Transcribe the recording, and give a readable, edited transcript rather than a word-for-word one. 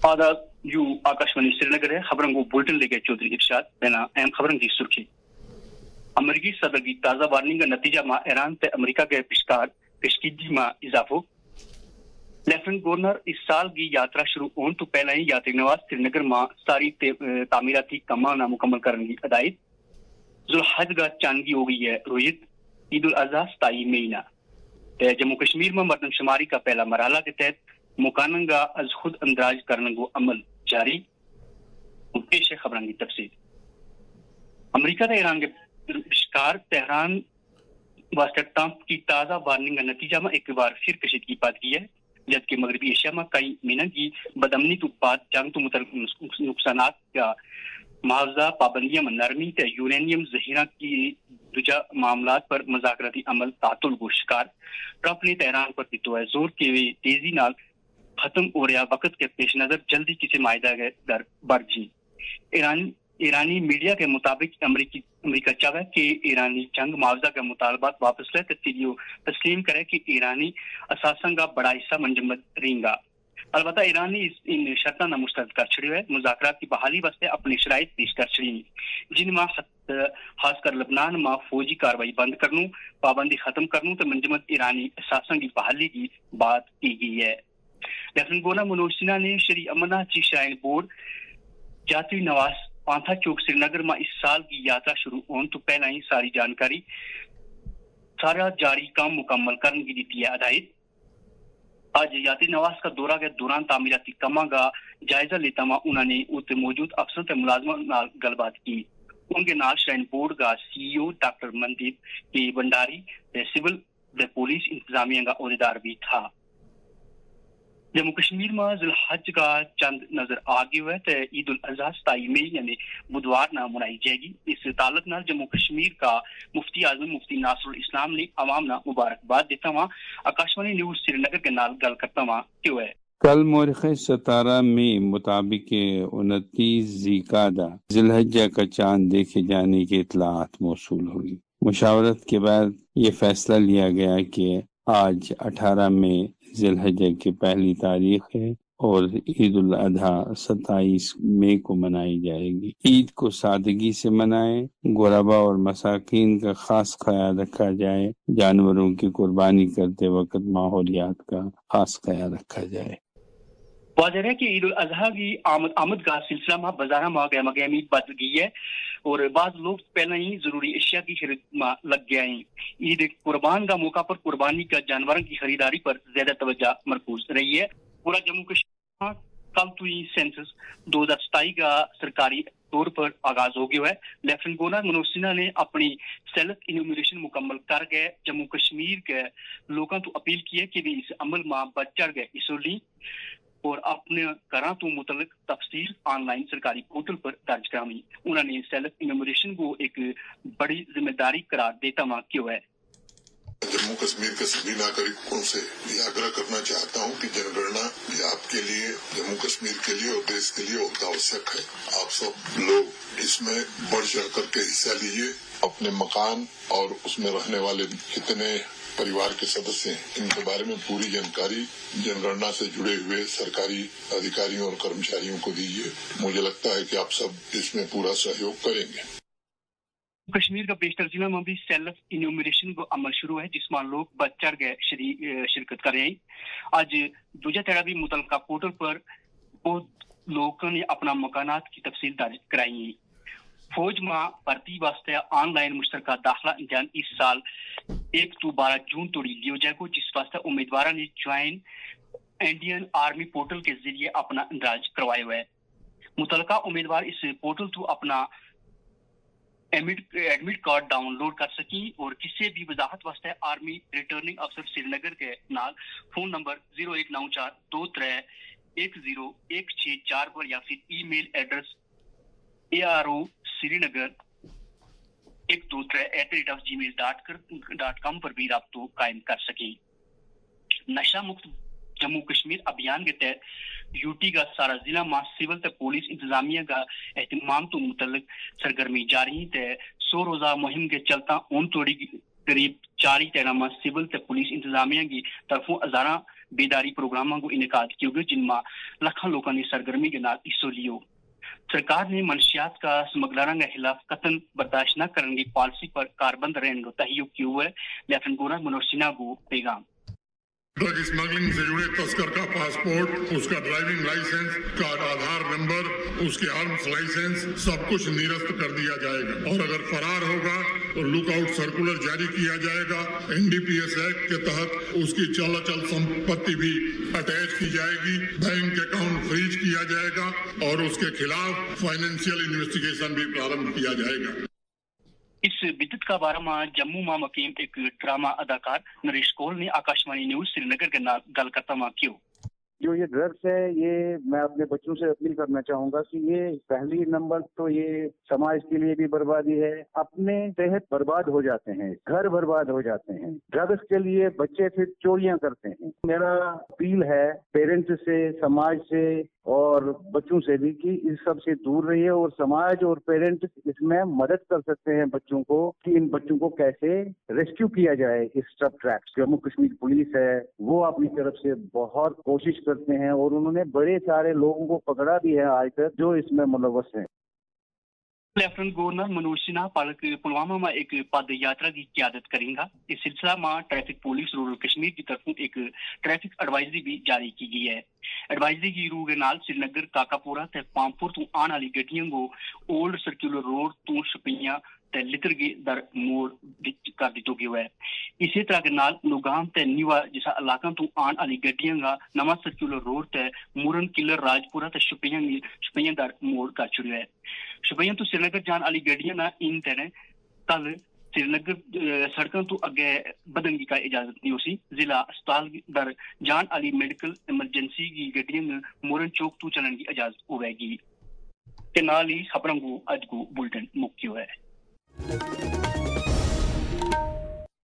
आदाब यू आकाशवाणी श्रीनगर है खबरों को बुलेटिन लेके चौधरी इरशाद बिना अहम खबरों की सुर्खी। अमेरिकी सदर की ताज़ा वार्निंग का नतीजा में ईरान ते अमेरिका के विचकार कशीदगी में इजाफो। लेफ्टिनेंट गवर्नर इस साल की यात्रा शुरू होने तो पहले ही यात्री नवाज श्रीनगर में सारी तामीराती कमां नामुकम्मल करने की हदायत। जुल्हज का चांद की हो गई है रोहित। ईद उल अज़हा 27 मई ना। जम्मू कश्मीर में मरदमशुमारी का पहला मरहला के तहत मुकानन का अज खुद अंदाज करने को अमल जारी। पेश है खबरों की तफसील। अमेरिका ने ईरान के विचकार तेहरान वास्ते ट्रंप की ताज़ा वार्निंग का नतीजा में एक बार फिर कशीदगी पैदा की है, जबकि मगरबी एशिया में कई महीनों की बदअमनी तो बाद जंग तो मुतल्लिक नुकसानात का मुआवजा पाबंदियां में नरमी ते यूरेनियम जहीरा की दूजा मामलात पर मज़ाकराती अमल तातुल को शिकार। ट्रंप ने तेहरान पर दितो है जोर के वे तेजी नाल खत्म हो रहा वक्त के पेश नजर जल्दी किसी मायदा के दर बढ़ जी। ईरानी मीडिया के मुताबिक अमेरिका चाहे कि ईरानी जंग मुआवजा का मुतालबात वापस ले तस्लीम करे कि ईरानी असासन का बड़ा हिस्सा मंजमद रहेगा। अलबत्ता ईरान ने इन शर्तों न मुस्तरद कर छड़ियो है। मुज़ाकरात की बहाली वास्ते अपनी शराइत पेश कर छड़ी, जिनमें खासकर लबनान में फौजी कार्रवाई बंद करनू, पाबंदी खत्म करनू तो मंजमद ईरानी असासन की बहाली की बात की गई है। लेफ्टिनेंट गवर्नर मनोज सिन्हा ने श्री अमरनाथ जी श्राइन बोर्ड यात्री नवाज पांथा चौक श्रीनगर में इस साल की यात्रा शुरू होने तो पहले ही सारी जानकारी सारा जारी काम मुकम्मल करने की दी है हदायत। आज यात्री नवाज का दौरा के दौरान तामीराती कमा का जायजा लेता हुआ उन्होंने उत्ते मौजूद अफसर ते मुलाजमों नाल गलबात की। उनके नाल श्राइन बोर्ड का CEO doctor Mandeep K Bhandari civil police इंतजामिया का अहदेदार भी था। जम्मू कश्मीर में जुल्हज का चंद नजर आ गया है तो ईद उल अज़हा 27 मई यानी बुधवार ना मनाई जाएगी। इस ताल्लुक नाल जम्मू कश्मीर का मुफ्ती आजम मुफ्ती नासरुल इस्लाम ने अवाम ना मुबारकबाद देता हुआ आकाशवाणी न्यूज श्रीनगर के नाल गल करता हुआ क्यों है। कल मौरिख 17 मई मुताबिक 29 ज़िलक़ादा ज़िलहज्जा का चांद देखे जाने की इत्तलात मौसूल हुई। मुशावरत के बाद ये फैसला लिया गया कि आज 18 मई ज़िलहज्जा की पहली तारीख है और ईद उल अज़हा 27 मई को मनाई जाएगी। ईद को सादगी से मनाएं, गुरबा और मसाकीन का खास ख्याल रखा जाए, जानवरों की कुर्बानी करते वक्त माहौलियात का खास ख्याल रखा जाए। वाज़ेह है कि ईद उल अज़हा की आमद का सिलसिला में बाजार में गहमी बढ़ गई है और बाद लोग पहले ही जरूरी अशिया की खरीद में लग गए हैं। ईद कुर्बान का मौका पर कुर्बानी का जानवरों की खरीदारी पर ज्यादा तवज्जो मरकूज रही है। पूरा जम्मू कश्मीर में कल तो ही सेंसस 2027 का सरकारी तौर पर आगाज हो गया है। लेफ्टिनेंट गवर्नर मनोज सिन्हा ने अपनी सेल्फ इन्यूमरेशन मुकम्मल कर गए जम्मू कश्मीर के लोगों को अपील की है कि वे इस अमल में बढ़ चढ़ गए हिस्सा ली और अपने घरों तो मुतल्लिक तफसील ऑनलाइन सरकारी पोर्टल पर दर्ज करावी। उन्होंने सेल्फ इन्यूमरेशन को एक बड़ी जिम्मेदारी करार देता हुआ क्यों है। जम्मू कश्मीर के सभी नागरिकों से यह आग्रह करना चाहता हूं कि जनगणना आपके लिए, जम्मू कश्मीर के लिए और देश के लिए बहुत आवश्यक है। आप सब लोग इसमें बढ़ चढ़ करके हिस्सा लीजिए। अपने मकान और उसमें रहने वाले कितने परिवार के सदस्य हैं, इनके बारे में पूरी जानकारी जनगणना से जुड़े हुए सरकारी अधिकारियों और कर्मचारियों को दीजिए। मुझे लगता है कि आप सब इसमें पूरा सहयोग करेंगे। कश्मीर का बेशतर जिला में भी सेल्फ इन्यूमरेशन को अमल शुरू है, जिसमें लोग बढ़ चढ़ गए शिरकत कर रहे हैं। आज दूजा तेड़ा भी मुतल्लिका पोर्टल पर बहुत लोगों ने अपना मकानात की तफसील दर्ज कराई है। फौज में भर्ती वास्ते ऑनलाइन मुश्तरका दाखिला इम्तिहान इस साल 1 to 12 जून तोड़ी लियो जाएगा, जिस वास्ते उम्मीदवारों ने ज्वाइन इंडियन आर्मी पोर्टल के जरिए अपना अंदाज करवाया हुआ है। मुतल्लिका उम्मीदवार इस पोर्टल तो अपना एडमिट कार्ड डाउनलोड कर सकी और किसी भी वजाहत वास्ते आर्मी रिटर्निंग अफसर श्रीनगर के नाल फोन नंबर 019423101664 पर या फिर ईमेल एड्रेस aro3nगर123@gmail.com पर भी राब्तो कायम कर सके। नशा मुक्त जम्मू कश्मीर अभियान के तहत यूटी का सारा जिला में सिविल ते पुलिस इंतजामिया का एहतमाम तो मुतल्लिक सरगर्मी जारी है। 100 रोजा मुहिम के चलता उन तोड़ी करीब 4 तैनामा सिविल ते पुलिस इंतजामिया की तरफों हजारा बेदारी प्रोग्रामों को इनेकाद किए गए जिनमें लाखों लोगों ने सरगर्मी के नाल हिस्सा लियो। सरकार ने मनशियात का स्मगलरों के खिलाफ कतन बर्दाश्त न करने की पॉलिसी पर कारबंद रहने को तहय्युब किया हुआ है। लेफ्टिनेंट गवर्नर मनोज सिन्हा को पैगाम। ड्रग स्मगलिंग से जुड़े तस्कर का पासपोर्ट, उसका ड्राइविंग लाइसेंस का आधार नंबर, उसके आर्म्स लाइसेंस सब कुछ निरस्त कर दिया जाएगा और अगर फरार होगा तो लुकआउट सर्कुलर जारी किया जाएगा। एनडीपीएस एक्ट के तहत उसकी चल अचल संपत्ति भी अटैच की जाएगी, बैंक अकाउंट फ्रीज किया जाएगा और उसके खिलाफ फाइनेंशियल इन्वेस्टिगेशन भी प्रारंभ किया जाएगा। इस बिदत का बारे में जम्मू में मुकीम एक ड्रामा अदाकार नरेश कौल ने आकाशवाणी न्यूज श्रीनगर के नाल गल करता मां क्यों। जो ये ड्रग्स है, ये मैं अपने बच्चों से अपील करना चाहूंगा कि ये पहली नंबर तो ये समाज के लिए भी बर्बादी है, अपने तहत बर्बाद हो जाते हैं, घर बर्बाद हो जाते हैं। ड्रग्स के लिए बच्चे फिर चोरियां करते हैं। मेरा अपील है पेरेंट्स से, समाज से और बच्चों से भी कि इस सब से दूर रहिए और समाज और पेरेंट्स इसमें मदद कर सकते हैं बच्चों को कि इन बच्चों को कैसे रेस्क्यू किया जाए इस सब ट्रैप। जम्मू कश्मीर पुलिस है वो अपनी तरफ से बहुत कोशिश करते हैं और उन्होंने बड़े सारे लोगों को पकड़ा भी है आज तक जो इसमें मुलव्वस हैं। लेफ्टिनेंट गवर्नर मनोज सिन्हा पालक पुलवामा में एक पद यात्रा की क़यादत करेंगे। इस सिलसिला में ट्रैफिक पुलिस रूरल कश्मीर की तरफ एक ट्रैफिक एडवाइजरी भी जारी की गई है। एडवाइजरी की रूह के नाल श्रीनगर काकापुरा ते पामपुर तो आने वाली गड्डियों को ओल्ड सर्कुलर रोड तो शपियां ते लितरगी दर मोड़ कर दिया गया है। इसी तरह के नाल नुगाम ते नीवा जैसा इलाकों तो आने वाली गड्डियों का नवा सर्कुलर रोड ते मुरन किलर राजपुरा ते शपियां दर मोड़ कर छुड़िया है। शपियां तो श्रीनगर जाने वाली गड्डियां ना इन तरह कल श्रीनगर सड़कों तो अगे बदलने की इजाजत नहीं होती। जिला अस्पताल दर जान वाली मेडिकल इमरजेंसी की गड्डियां मोरन चौक तो चलने की इजाजत होगी। के नाल ही खबरों को अज को बुलेटिन मुक